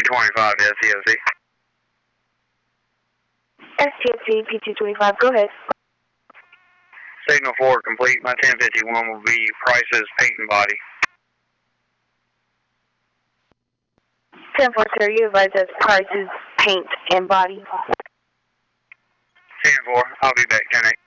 PT-25 SCFC. STFC PT-25, go ahead. Signal 4 complete. My 1051 will be Price's paint and body. 10-4, sir, you advise us Price's paint and body. 10-4, I'll be back 10-8.